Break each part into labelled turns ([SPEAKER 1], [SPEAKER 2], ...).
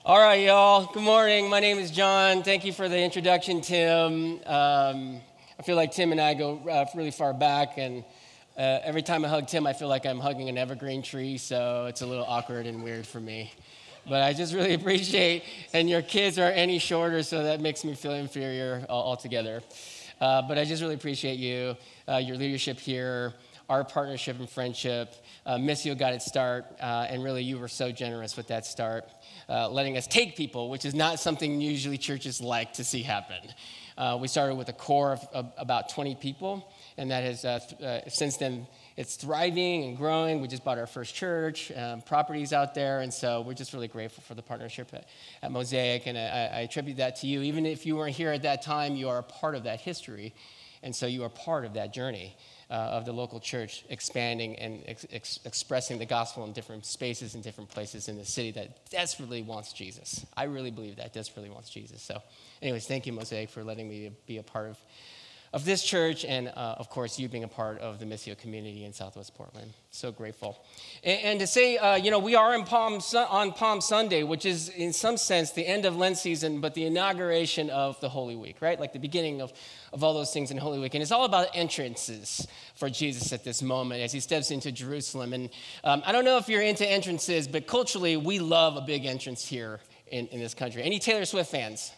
[SPEAKER 1] All right, y'all. Good morning. My name is John. Thank you for the introduction, Tim. I feel like Tim and I go really far back, and every time I hug Tim, I feel like I'm hugging an evergreen tree, so it's a little awkward and weird for me. But I just really appreciate, and your kids aren't any shorter, so that makes me feel inferior altogether. But I just really appreciate you, your leadership here, our partnership and friendship. Missio got its start, and really you were so generous with that start, letting us take people, which is not something usually churches like to see happen. We started with a core of about 20 people, and that has since then it's thriving and growing. We just bought our first church, properties out there, and so we're just really grateful for the partnership at Mosaic, and I attribute that to you. Even if you weren't here at that time, you are a part of that history, and so you are part of that journey of the local church expanding and expressing the gospel in different spaces and different places in the city that desperately wants Jesus. I really believe that desperately wants Jesus. So anyways, thank you, Mosaic, for letting me be a part of this church, and of course, you being a part of the Missio community in Southwest Portland. So grateful. And to say, we are on Palm Sunday, which is in some sense the end of Lent season, but the inauguration of the Holy Week, right? Like the beginning of all those things in Holy Week. And it's all about entrances for Jesus at this moment as he steps into Jerusalem. And I don't know if you're into entrances, but culturally, we love a big entrance here in this country. Any Taylor Swift fans?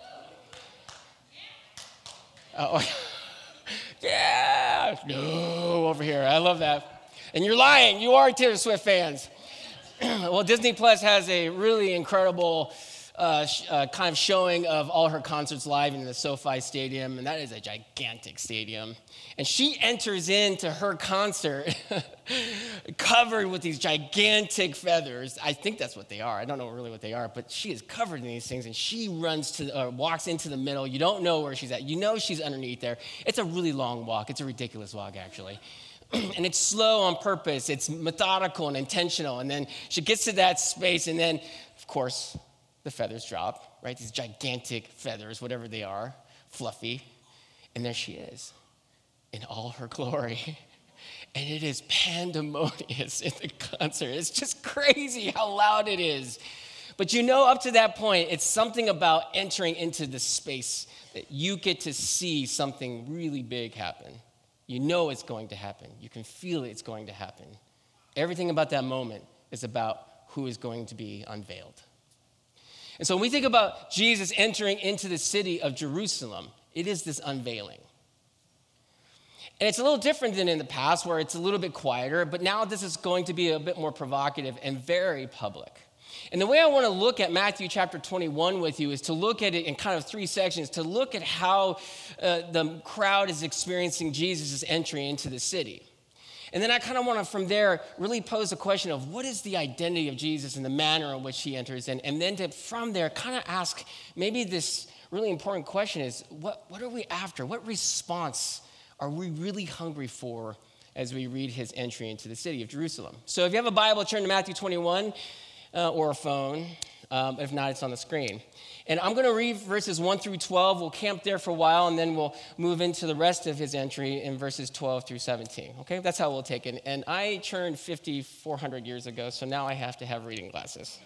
[SPEAKER 1] Oh, yeah, no, over here. I love that. And you're lying. You are Taylor Swift fans. Well, Disney Plus has a really incredible kind of showing of all her concerts live in the SoFi Stadium, and that is a gigantic stadium. And she enters into her concert covered with these gigantic feathers. I think that's what they are. I don't know really what they are, but she is covered in these things, and she walks into the middle. You don't know where she's at. You know she's underneath there. It's a really long walk. It's a ridiculous walk, actually. And it's slow on purpose. It's methodical and intentional. And then she gets to that space, and then, of course, the feathers drop, right? These gigantic feathers, whatever they are, fluffy. And there she is in all her glory. And it is pandemonious in the concert. It's just crazy how loud it is. But up to that point, it's something about entering into the space that you get to see something really big happen. You know it's going to happen. You can feel it's going to happen. Everything about that moment is about who is going to be unveiled. And so when we think about Jesus entering into the city of Jerusalem, it is this unveiling. And it's a little different than in the past where it's a little bit quieter, but now this is going to be a bit more provocative and very public. And the way I want to look at Matthew chapter 21 with you is to look at it in kind of three sections, to look at how the crowd is experiencing Jesus' entry into the city. And then I kind of want to, from there, really pose a question of what is the identity of Jesus and the manner in which he enters in, and then from there kind of ask maybe this really important question is, what are we after? What response are we really hungry for as we read his entry into the city of Jerusalem? So if you have a Bible, turn to Matthew 21 or a phone. If not, it's on the screen. And I'm going to read verses 1 through 12. We'll camp there for a while, and then we'll move into the rest of his entry in verses 12 through 17. Okay, that's how we'll take it. And I turned 400 years ago, so now I have to have reading glasses.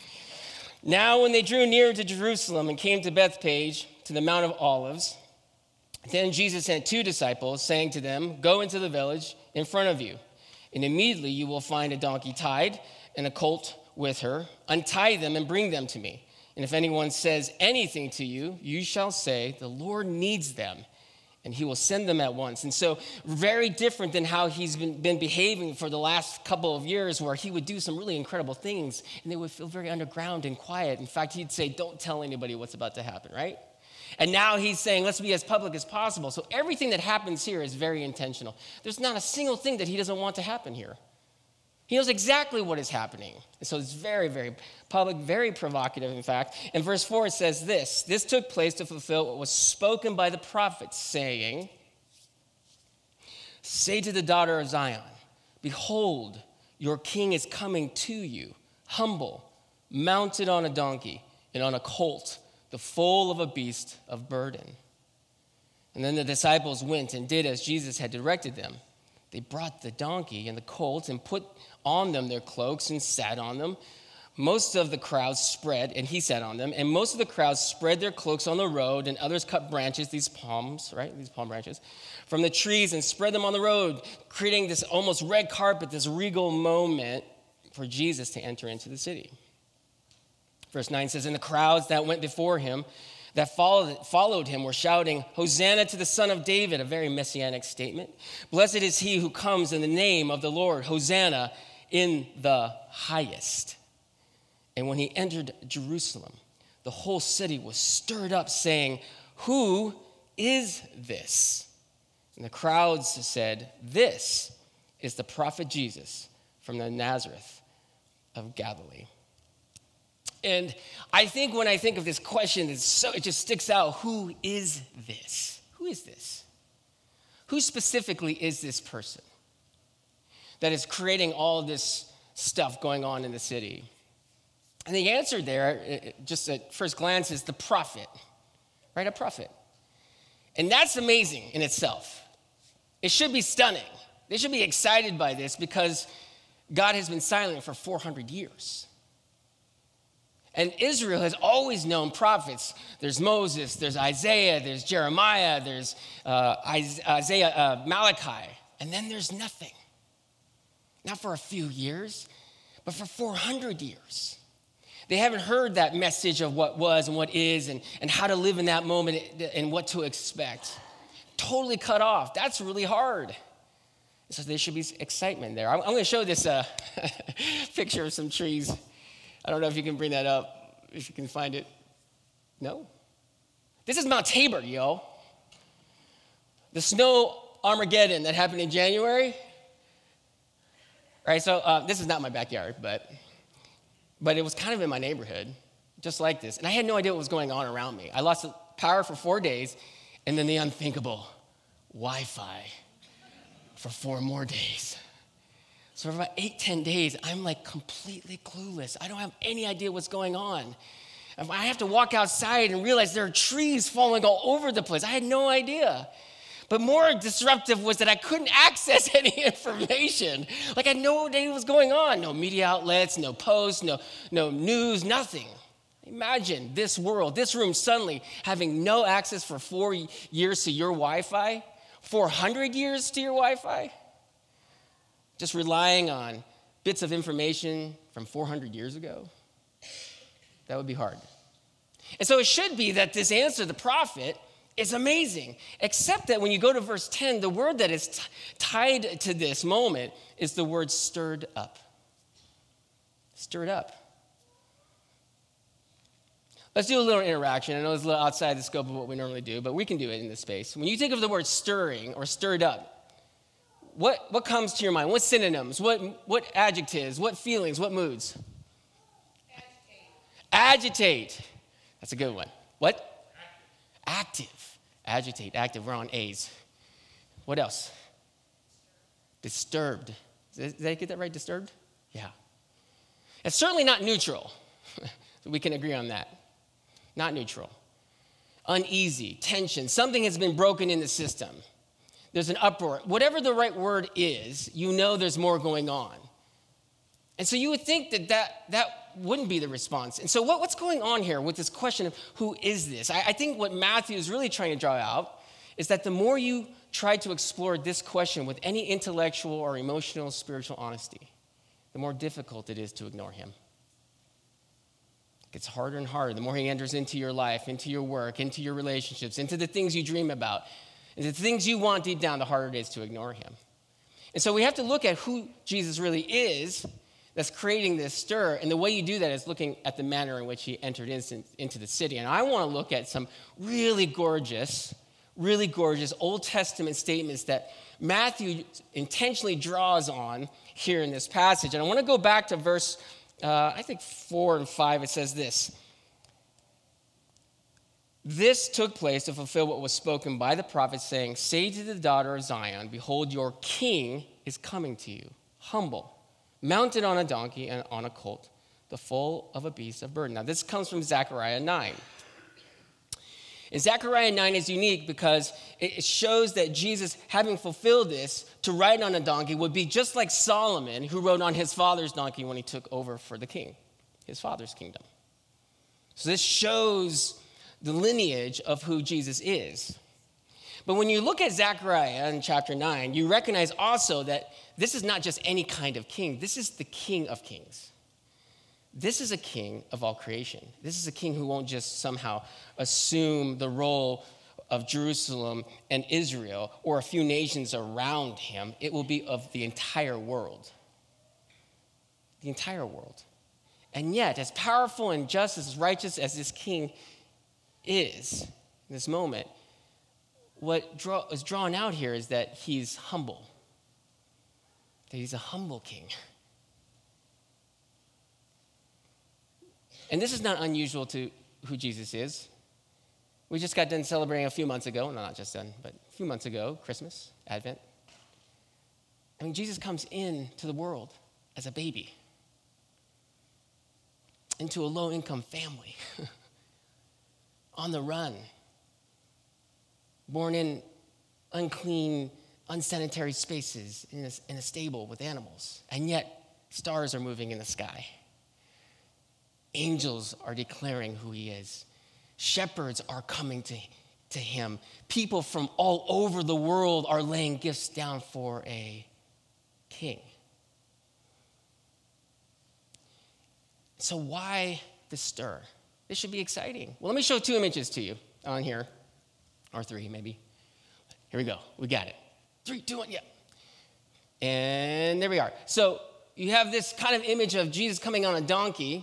[SPEAKER 1] Now when they drew near to Jerusalem and came to Bethphage, to the Mount of Olives, then Jesus sent two disciples, saying to them, "Go into the village in front of you, and immediately you will find a donkey tied and a colt with her. Untie them and bring them to me. And if anyone says anything to you, you shall say, 'The Lord needs them,' and he will send them at once." And so very different than how he's been behaving for the last couple of years, where he would do some really incredible things, and they would feel very underground and quiet. In fact, he'd say, "Don't tell anybody what's about to happen," right? And now he's saying, let's be as public as possible. So everything that happens here is very intentional. There's not a single thing that he doesn't want to happen here. He knows exactly what is happening. And so it's very, very public, very provocative, in fact. In verse 4, it says this: "This took place to fulfill what was spoken by the prophets, saying, 'Say to the daughter of Zion, behold, your king is coming to you, humble, mounted on a donkey, and on a colt, the foal of a beast of burden.' And then the disciples went and did as Jesus had directed them. They brought the donkey and the colt and put on them their cloaks and sat on them. most of the crowds spread, and he sat on them, and most of the crowds spread their cloaks on the road, and others cut branches, these palms, right? These palm branches, from the trees and spread them on the road, creating this almost red carpet, this regal moment for Jesus to enter into the city. Verse 9 says, and the crowds that went before him, that followed him, were shouting, Hosanna to the Son of David, a very messianic statement. Blessed is he who comes in the name of the Lord, Hosanna in the highest. And when he entered Jerusalem, the whole city was stirred up, saying, who is this? And the crowds said, this is the prophet Jesus from the Nazareth of Galilee. And I think when I think of this question, it just sticks out. Who is this? Who is this? Who specifically is this person that is creating all this stuff going on in the city? And the answer there, just at first glance, is the prophet, right? A prophet. And that's amazing in itself. It should be stunning. They should be excited by this because God has been silent for 400 years. And Israel has always known prophets. There's Moses, there's Isaiah, there's Jeremiah, there's Malachi. And then there's nothing. Not for a few years, but for 400 years. They haven't heard that message of what was and what is and how to live in that moment and what to expect. Totally cut off. That's really hard. So there should be excitement there. I'm going to show this picture of some trees. I don't know if you can bring that up, if you can find it. No? This is Mount Tabor, yo. The snow Armageddon that happened in January. Right, so this is not my backyard, but it was kind of in my neighborhood, just like this. And I had no idea what was going on around me. I lost power for 4 days, and then the unthinkable, Wi-Fi for 4 more days. So for about 8-10 days, I'm like completely clueless. I don't have any idea what's going on. I have to walk outside and realize there are trees falling all over the place. I had no idea. But more disruptive was that I couldn't access any information. Like I had no idea what was going on. No media outlets, no posts, no news, nothing. Imagine this world, this room suddenly having no access for 4 years to your Wi-Fi, 400 years to your Wi-Fi. Just relying on bits of information from 400 years ago. That would be hard. And so it should be that this answer, the prophet, is amazing, except that when you go to verse 10, the word that is tied to this moment is the word stirred up. Stirred up. Let's do a little interaction. I know it's a little outside the scope of what we normally do, but we can do it in this space. When you think of the word stirring or stirred up, what comes to your mind? What synonyms? What adjectives? What feelings? What moods? Agitate. That's a good one. What? Active. Agitate, active. We're on A's. What else? Disturbed. Did I get that right? Disturbed? Yeah. It's certainly not neutral. So we can agree on that. Not neutral. Uneasy, tension. Something has been broken in the system. There's an uproar. Whatever the right word is, you know there's more going on. And so you would think that wouldn't be the response. And so what's going on here with this question of who is this? I think what Matthew is really trying to draw out is that the more you try to explore this question with any intellectual or emotional, spiritual honesty, the more difficult it is to ignore him. It gets harder and harder. The more he enters into your life, into your work, into your relationships, into the things you dream about, into the things you want deep down, the harder it is to ignore him. And so we have to look at who Jesus really is that's creating this stir. And the way you do that is looking at the manner in which he entered into the city. And I want to look at some really gorgeous Old Testament statements that Matthew intentionally draws on here in this passage. And I want to go back to verse, 4 and 5. It says this. This took place to fulfill what was spoken by the prophet, saying, say to the daughter of Zion, behold, your king is coming to you, humble, mounted on a donkey and on a colt, the foal of a beast of burden. Now, this comes from Zechariah 9. And Zechariah 9 is unique because it shows that Jesus, having fulfilled this, to ride on a donkey would be just like Solomon, who rode on his father's donkey when he took over for the king. his Father's kingdom. So this shows the lineage of who Jesus is. But when you look at Zechariah in chapter 9, you recognize also that this is not just any kind of king. This is the King of Kings. This is a king of all creation. This is a king who won't just somehow assume the role of Jerusalem and Israel or a few nations around him. It will be of the entire world. The entire world. And yet, as powerful and just, as righteous as this king is in this moment, what is drawn out here is that he's humble. That he's a humble king. And this is not unusual to who Jesus is. We just got done celebrating a few months ago, no, not just done, but a few months ago, Christmas, Advent. I mean, Jesus comes into the world as a baby, into a low-income family, on the run, born in unclean, unsanitary spaces in a stable with animals, and yet stars are moving in the sky. Angels are declaring who he is. Shepherds are coming to him. People from all over the world are laying gifts down for a king. So why the stir? This should be exciting. Well, let me show 2 images to you on here, or 3 maybe. Here we go. We got it. 3, 2, 1, yeah. And there we are. So you have this kind of image of Jesus coming on a donkey.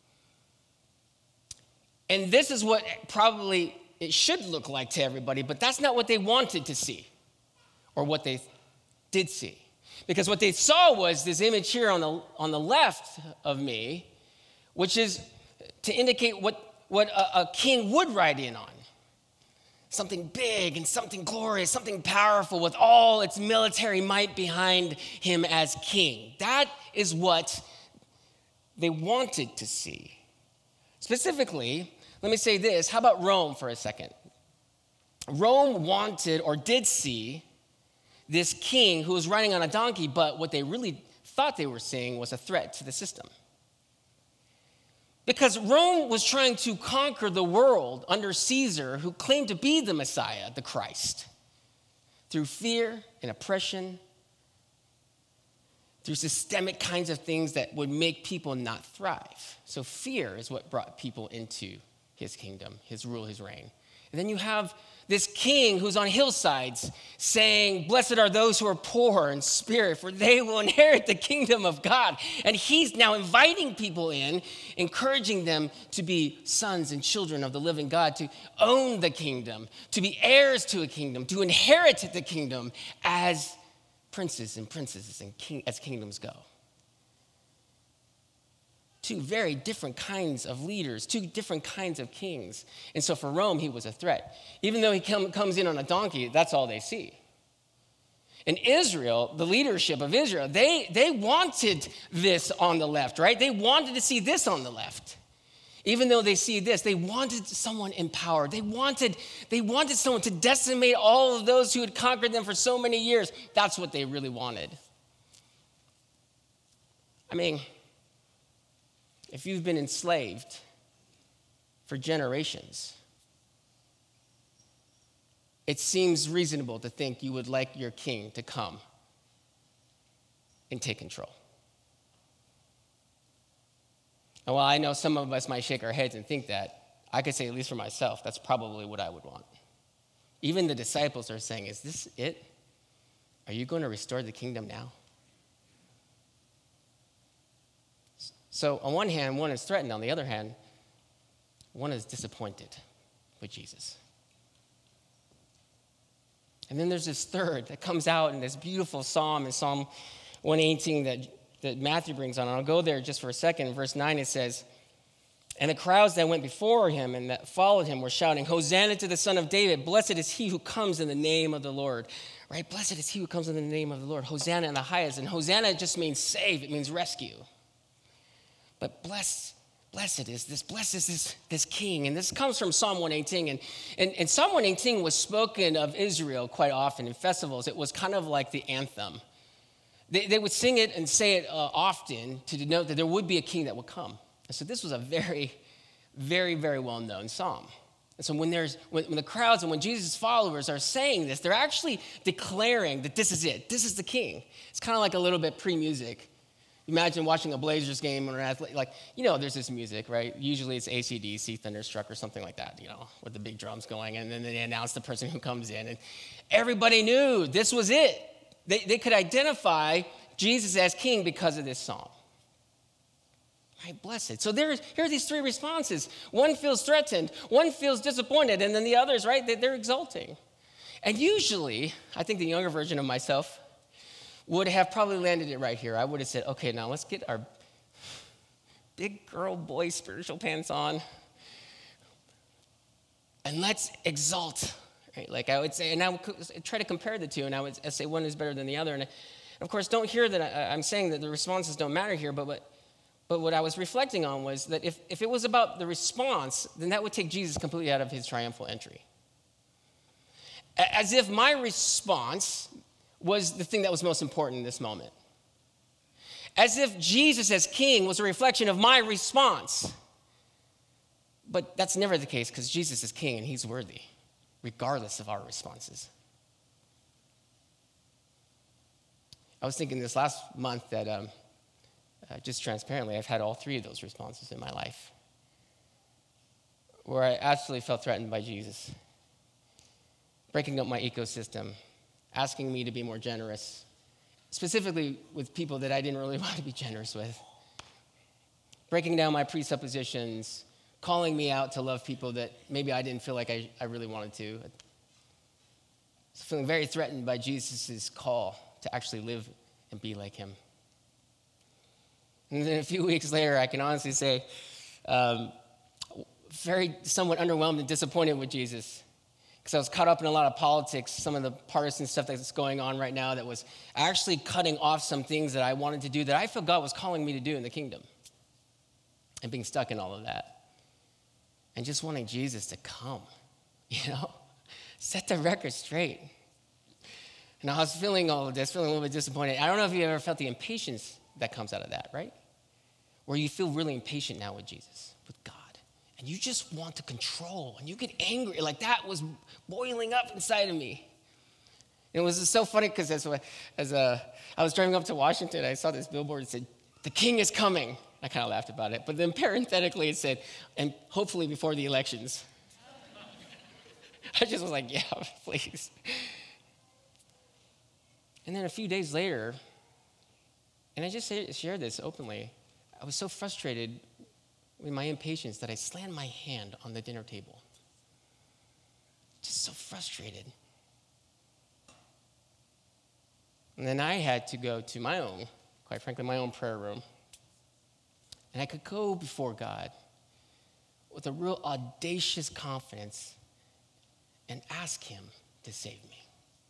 [SPEAKER 1] And this is what probably it should look like to everybody, but that's not what they wanted to see or what they did see. Because what they saw was this image here on the left of me, which is to indicate what a king would ride in on. Something big and something glorious, something powerful with all its military might behind him as king. That is what they wanted to see. Specifically, let me say this. How about Rome for a second? Rome wanted or did see this king who was riding on a donkey, but what they really thought they were seeing was a threat to the system. Because Rome was trying to conquer the world under Caesar, who claimed to be the Messiah, the Christ, through fear and oppression, through systemic kinds of things that would make people not thrive. So fear is what brought people into his kingdom, his rule, his reign. And then you have this king who's on hillsides saying, "Blessed are those who are poor in spirit, for they will inherit the kingdom of God." And he's now inviting people in, encouraging them to be sons and children of the living God, to own the kingdom, to be heirs to a kingdom, to inherit the kingdom as princes and princesses and as kingdoms go. 2 very different kinds of leaders, 2 different kinds of kings. And so for Rome, he was a threat. Even though he comes in on a donkey, that's all they see. In Israel, the leadership of Israel, they wanted this on the left, right? They wanted to see this on the left. Even though they see this, they wanted someone in power. They wanted someone to decimate all of those who had conquered them for so many years. That's what they really wanted. I mean, if you've been enslaved for generations, it seems reasonable to think you would like your king to come and take control. And while I know some of us might shake our heads and think that, I could say, at least for myself, that's probably what I would want. Even the disciples are saying, "Is this it? Are you going to restore the kingdom now?" So on one hand, one is threatened. On the other hand, one is disappointed with Jesus. And then there's this third that comes out in this beautiful psalm in Psalm 118 that Matthew brings on. And I'll go there just for a second. In verse 9 it says, "And the crowds that went before him and that followed him were shouting, 'Hosanna to the Son of David. Blessed is he who comes in the name of the Lord.'" Right? Blessed is he who comes in the name of the Lord. Hosanna in the highest. And Hosanna just means save. It means rescue. But blessed is this king. And this comes from Psalm 118. And Psalm 118 was spoken of Israel quite often in festivals. It was kind of like the anthem. They would sing it and say it often to denote that there would be a king that would come. So this was a very, very, very well-known psalm. And so when the crowds and when Jesus' followers are saying this, they're actually declaring that this is it. This is the king. It's kind of like a little bit pre-music. Imagine watching a Blazers game or an athlete, there's this music, right? Usually it's AC/DC, Thunderstruck, or something like that, with the big drums going, and then they announce the person who comes in, and everybody knew this was it. They could identify Jesus as king because of this psalm. Right, blessed. So here are these three responses. One feels threatened, one feels disappointed, and then the others, right, they're exulting. And usually, I think the younger version of myself would have probably landed it right here. I would have said, okay, now let's get our big girl, boy spiritual pants on, and let's exalt. Right? Like I would say, and I would try to compare the two, and I would say one is better than the other. And of course, don't hear that I'm saying that the responses don't matter here, but what I was reflecting on was that if it was about the response, then that would take Jesus completely out of his triumphal entry. As if my response was the thing that was most important in this moment. As if Jesus as king was a reflection of my response. But that's never the case because Jesus is king and he's worthy, regardless of our responses. I was thinking this last month that just transparently, I've had all three of those responses in my life where I absolutely felt threatened by Jesus, breaking up my ecosystem, asking me to be more generous, specifically with people that I didn't really want to be generous with, breaking down my presuppositions, calling me out to love people that maybe I didn't feel like I really wanted to. Feeling very threatened by Jesus' call to actually live and be like him. And then a few weeks later, I can honestly say, very somewhat underwhelmed and disappointed with Jesus. Because I was caught up in a lot of politics, some of the partisan stuff that's going on right now that was actually cutting off some things that I wanted to do that I felt God was calling me to do in the kingdom. And being stuck in all of that. And just wanting Jesus to come, set the record straight. And I was feeling all of this, feeling a little bit disappointed. I don't know if you ever felt the impatience that comes out of that, right? Where you feel really impatient now with Jesus, with God. And you just want to control, and you get angry. Like that was boiling up inside of me. And it was so funny because as I was driving up to Washington, I saw this billboard that said, "The king is coming." I kind of laughed about it. But then parenthetically it said, "and hopefully before the elections." I just was like, yeah, please. And then a few days later, and I just shared this openly, I was so frustrated with my impatience that I slammed my hand on the dinner table. Just so frustrated. And then I had to go to my own prayer room. And I could go before God with a real audacious confidence and ask him to save me.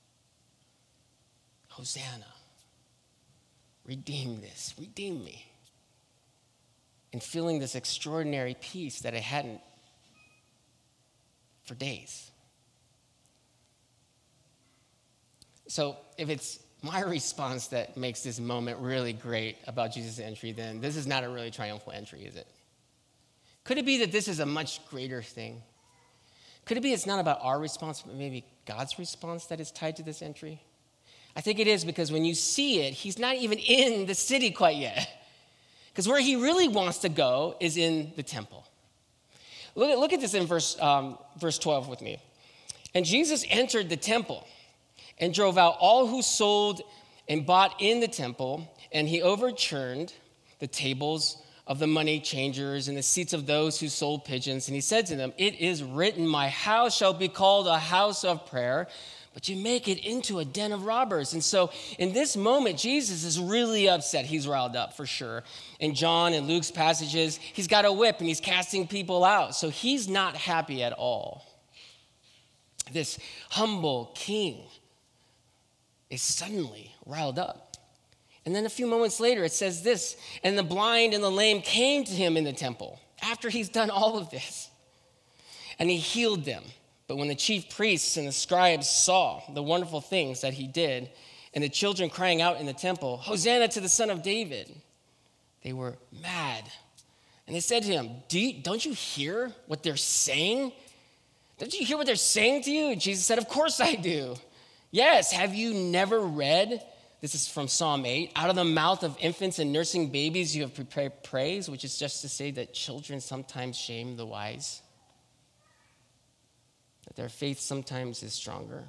[SPEAKER 1] Hosanna, redeem me. And feeling this extraordinary peace that I hadn't for days. So if it's my response that makes this moment really great about Jesus' entry, then this is not a really triumphal entry, is it? Could it be that this is a much greater thing? Could it be it's not about our response, but maybe God's response that is tied to this entry? I think it is, because when you see it, he's not even in the city quite yet. Because where he really wants to go is in the temple. Look at this in verse 12 with me. And Jesus entered the temple and drove out all who sold and bought in the temple, and he overturned the tables of the money changers and the seats of those who sold pigeons. And he said to them, "It is written, my house shall be called a house of prayer, but you make it into a den of robbers." And so in this moment, Jesus is really upset. He's riled up for sure. In John and Luke's passages, he's got a whip and he's casting people out. So he's not happy at all. This humble king is suddenly riled up. And then a few moments later, it says this, "And the blind and the lame came to him in the temple," after he's done all of this. "And he healed them. But when the chief priests and the scribes saw the wonderful things that he did, and the children crying out in the temple, 'Hosanna to the Son of David,' they were mad And they said to him, don't you hear what they're saying? Don't you hear what they're saying to you? And Jesus said, of course I do. Yes, have you never read, this is from Psalm 8, out of the mouth of infants and nursing babies you have prepared praise, which is just to say that children sometimes shame the wise, that their faith sometimes is stronger,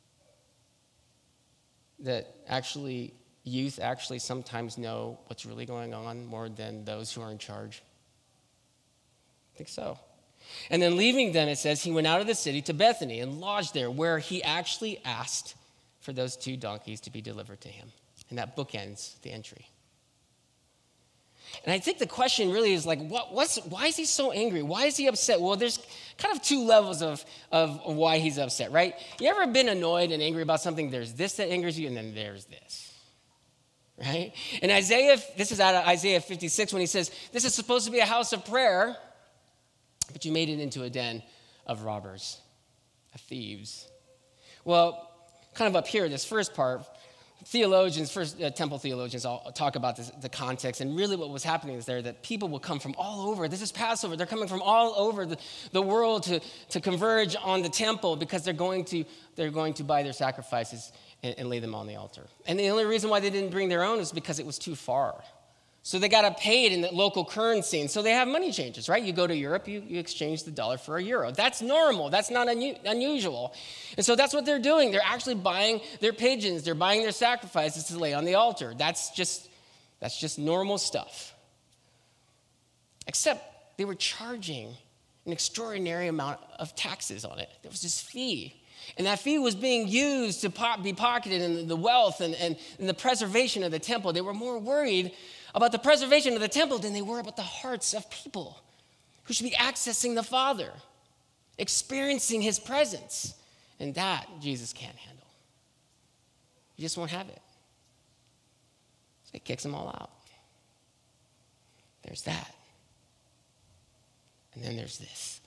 [SPEAKER 1] that actually youth actually sometimes know what's really going on more than those who are in charge. I think so. And then leaving them, it says, he went out of the city to Bethany and lodged there, where he actually asked for those 2 donkeys to be delivered to him. And that bookends the entry. And I think the question really is like, why is he so angry? Why is he upset? Well, there's kind of 2 levels of why he's upset, right? You ever been annoyed and angry about something? There's this that angers you, and then there's this, right? And this is out of Isaiah 56 when he says, this is supposed to be a house of prayer, but you made it into a den of robbers, of thieves. Well, kind of up here, this first part, temple theologians all talk about the context, and really what was happening is that people will come from all over. This is Passover. They're coming from all over the world to converge on the temple because they're going to buy their sacrifices and lay them on the altar. And the only reason why they didn't bring their own is because it was too far. So they got to pay it in the local currency. And so they have money changes, right? You go to Europe, you exchange the dollar for a euro. That's normal. That's not unusual. And so that's what they're doing. They're actually buying their pigeons. They're buying their sacrifices to lay on the altar. That's just normal stuff. Except they were charging an extraordinary amount of taxes on it. There was this fee. And that fee was being used to be pocketed in the wealth and the preservation of the temple. They were more worried about the preservation of the temple than they were about the hearts of people who should be accessing the Father, experiencing his presence. And that Jesus can't handle. He just won't have it. So he kicks them all out. There's that. And then there's this.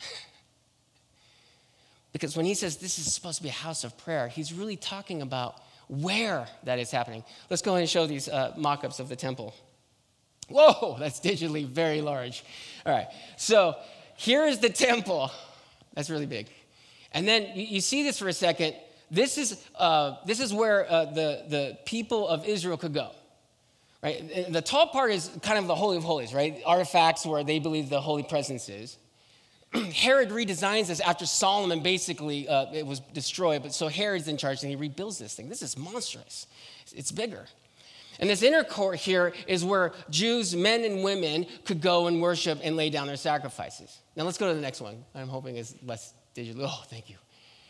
[SPEAKER 1] Because when he says this is supposed to be a house of prayer, he's really talking about where that is happening. Let's go ahead and show these mock-ups of the temple. Whoa, that's digitally very large. All right, so here is the temple. That's really big. And then you see this for a second. This is where the people of Israel could go. Right? And the top part is kind of the Holy of Holies, right? Artifacts where they believe the holy presence is. Herod redesigns this after Solomon basically, it was destroyed, but so Herod's in charge and he rebuilds this thing. This is monstrous. It's bigger. And this inner court here is where Jews, men and women, could go and worship and lay down their sacrifices. Now let's go to the next one. I'm hoping it's less digital. Oh, thank you.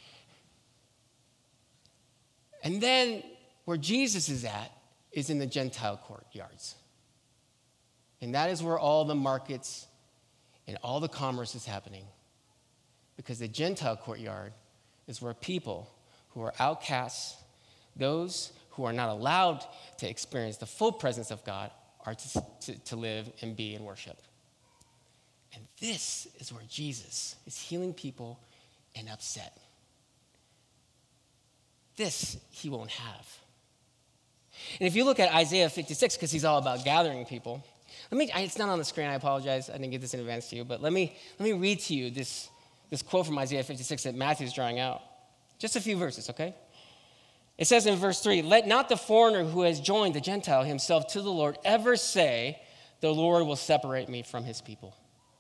[SPEAKER 1] And then where Jesus is at is in the Gentile courtyards. And that is where all the markets and all the commerce is happening. Because the Gentile courtyard is where people who are outcasts, those who are not allowed to experience the full presence of God, are to live and be and worship. And this is where Jesus is healing people and upset. This he won't have. And if you look at Isaiah 56, because he's all about gathering people, it's not on the screen, I apologize, I didn't get this in advance to you, but let me read to you this quote from Isaiah 56 that Matthew's drawing out. Just a few verses, okay? It says in verse 3, "Let not the foreigner who has joined the Gentile himself to the Lord ever say, the Lord will separate me from his people.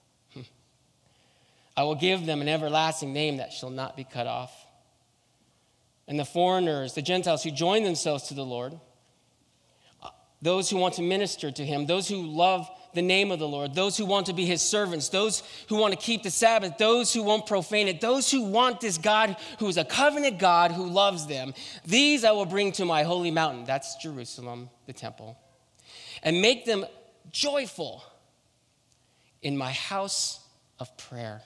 [SPEAKER 1] I will give them an everlasting name that shall not be cut off. And the foreigners, the Gentiles who join themselves to the Lord, those who want to minister to him, those who love the name of the Lord, those who want to be his servants, those who want to keep the Sabbath, those who won't profane it, those who want this God who is a covenant God who loves them, these I will bring to my holy mountain," that's Jerusalem, the temple, "and make them joyful in my house of prayer.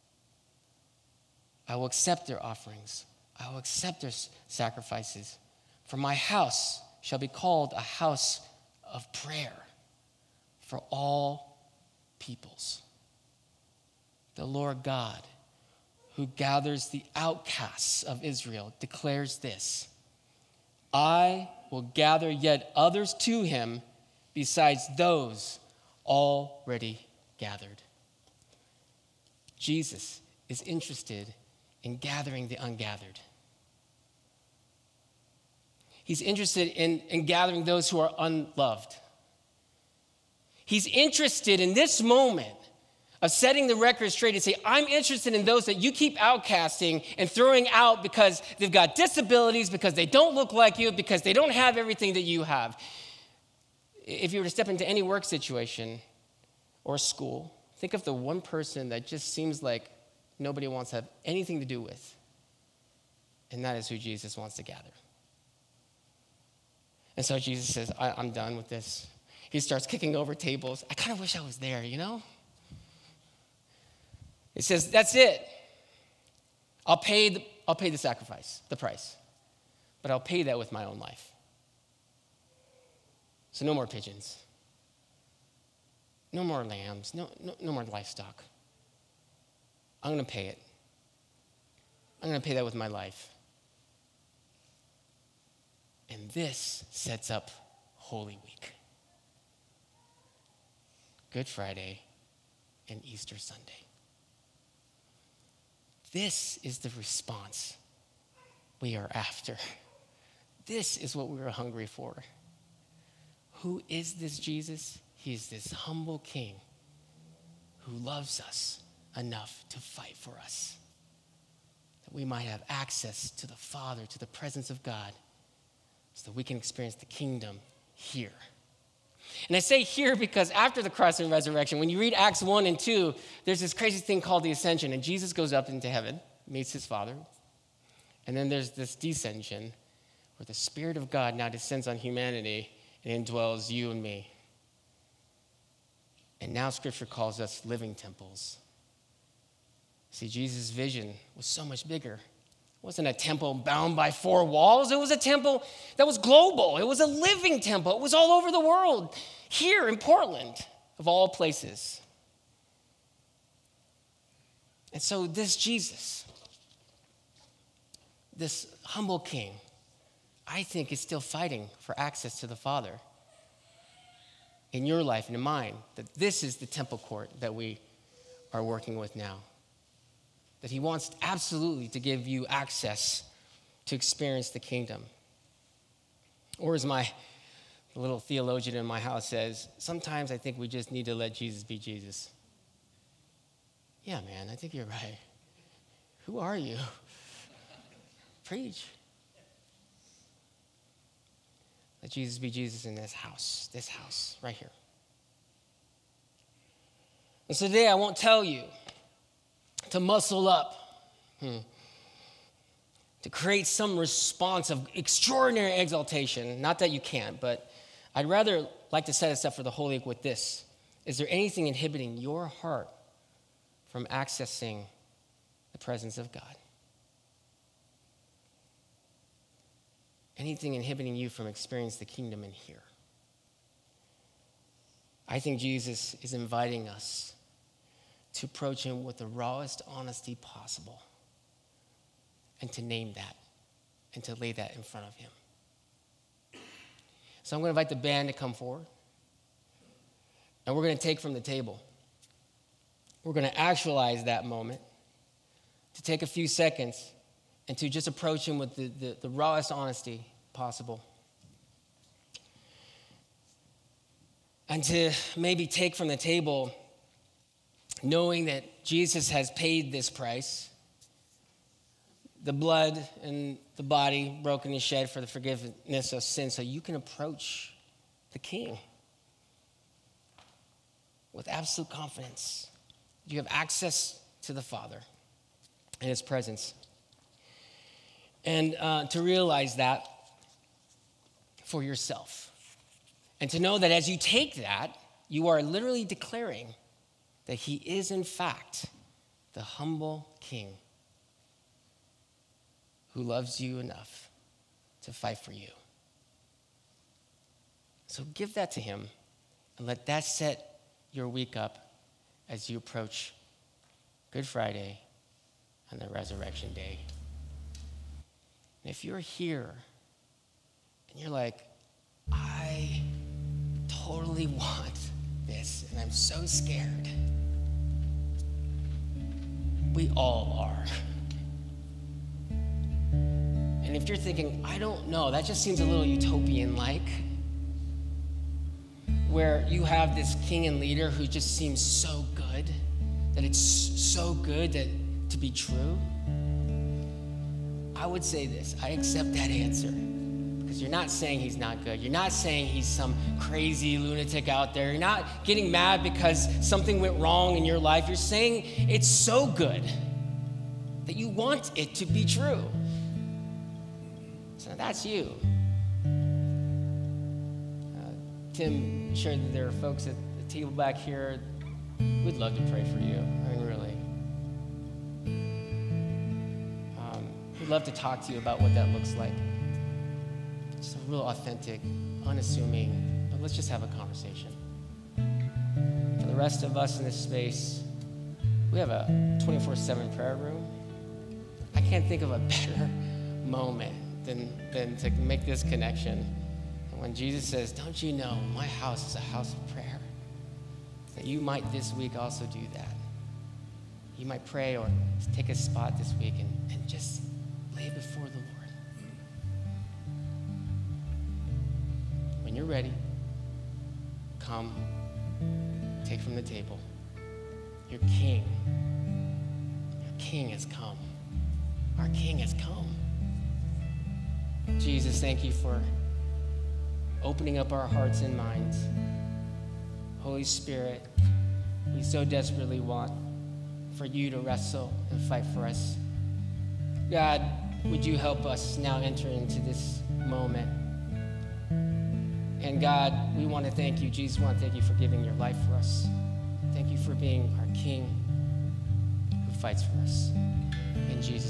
[SPEAKER 1] I will accept their offerings. I will accept their sacrifices. For my house shall be called a house of prayer for all peoples. The Lord God, who gathers the outcasts of Israel, declares this: I will gather yet others to him besides those already gathered. Jesus is interested in gathering the ungathered. He's interested in gathering those who are unloved. He's interested in this moment of setting the record straight and say, I'm interested in those that you keep outcasting and throwing out because they've got disabilities, because they don't look like you, because they don't have everything that you have. If you were to step into any work situation or school, think of the one person that just seems like nobody wants to have anything to do with. And that is who Jesus wants to gather. And so Jesus says, I'm done with this. He starts kicking over tables. I kind of wish I was there, you know? He says, that's it. I'll pay the sacrifice, the price. But I'll pay that with my own life. So no more pigeons. No more lambs. No more livestock. I'm going to pay it. I'm going to pay that with my life. And this sets up Holy Week. Good Friday and Easter Sunday. This is the response we are after. This is what we are hungry for. Who is this Jesus? He is this humble king who loves us enough to fight for us, that we might have access to the Father, to the presence of God, so that we can experience the kingdom here. And I say here because after the cross and resurrection, when you read Acts 1 and 2, there's this crazy thing called the ascension, and Jesus goes up into heaven, meets his Father, and then there's this descension where the Spirit of God now descends on humanity and indwells you and me. And now Scripture calls us living temples. See, Jesus' vision was so much bigger. It wasn't a temple bound by four walls. It was a temple that was global. It was a living temple. It was all over the world, here in Portland, of all places. And so this Jesus, this humble king, I think is still fighting for access to the Father in your life and in mine, that this is the temple court that we are working with now. That he wants absolutely to give you access to experience the kingdom. Or as the little theologian in my house says, sometimes I think we just need to let Jesus be Jesus. Yeah, man, I think you're right. Who are you? Preach. Let Jesus be Jesus in this house, right here. And so today I won't tell you to muscle up, to create some response of extraordinary exaltation. Not that you can't, but I'd rather like to set us up for the Holy Week with this. Is there anything inhibiting your heart from accessing the presence of God? Anything inhibiting you from experiencing the kingdom in here? I think Jesus is inviting us to approach him with the rawest honesty possible and to name that and to lay that in front of him. So I'm going to invite the band to come forward, and we're going to take from the table. We're going to actualize that moment, to take a few seconds and to just approach him with the rawest honesty possible. And to maybe take from the table, knowing that Jesus has paid this price, the blood and the body broken and shed for the forgiveness of sin, so you can approach the King with absolute confidence. You have access to the Father and his presence. And to realize that for yourself. And to know that as you take that, you are literally declaring that he is, in fact, the humble King who loves you enough to fight for you. So give that to him and let that set your week up as you approach Good Friday and the Resurrection Day. And if you're here and you're like, I totally want this, and I'm so scared. We all are. And if you're thinking, I don't know, that just seems a little utopian-like, where you have this king and leader who just seems so good, that it's so good that to be true, I would say this, I accept that answer. Because you're not saying he's not good. You're not saying he's some crazy lunatic out there. You're not getting mad because something went wrong in your life. You're saying it's so good that you want it to be true. So that's you. Tim shared that there are folks at the table back here. We'd love to pray for you. I mean, really. We'd love to talk to you about what that looks like. Just a real authentic, unassuming, but let's just have a conversation. For the rest of us in this space, we have a 24/7 prayer room. I can't think of a better moment than to make this connection. And when Jesus says, don't you know my house is a house of prayer? That you might this week also do that. You might pray or take a spot this week and just lay before the Lord. When you're ready, come, take from the table. Your King has come. Our King has come. Jesus, thank you for opening up our hearts and minds. Holy Spirit, we so desperately want for you to wrestle and fight for us. God, would you help us now enter into this moment? And God, we want to thank you. Jesus, we want to thank you for giving your life for us. Thank you for being our King who fights for us. In Jesus'